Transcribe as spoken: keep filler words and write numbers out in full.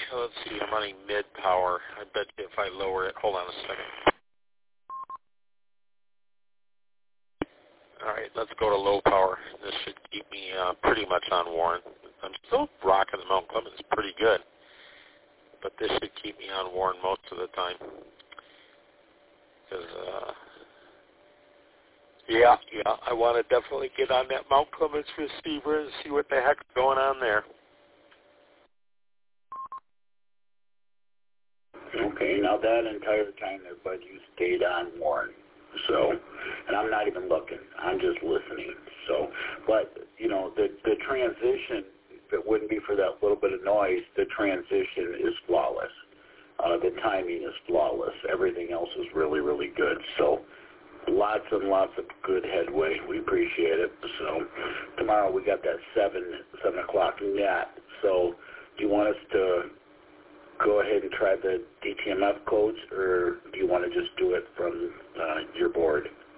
let's see, I'm running mid power. I bet you if I lower it, hold on a second. All right, let's go to low power. This should keep me uh, pretty much on Warren. I'm still rocking the Mount Clemens pretty good, but this should keep me on Warren most of the time. Because, uh, yeah, yeah, I want to definitely get on that Mount Clemens receiver and see what the heck's going on there. Okay, now that entire time there, Bud, you stayed on Warren. So, and I'm not even looking. I'm just listening. So, but, you know, the, the transition, if it wouldn't be for that little bit of noise, the transition is flawless. Uh, the timing is flawless. Everything else is really, really good. So, lots and lots of good headway. We appreciate it. So, tomorrow we got that seven, seven o'clock net. So, do you want us to go ahead and try the D T M F codes, or do you want to just do it from uh, your board?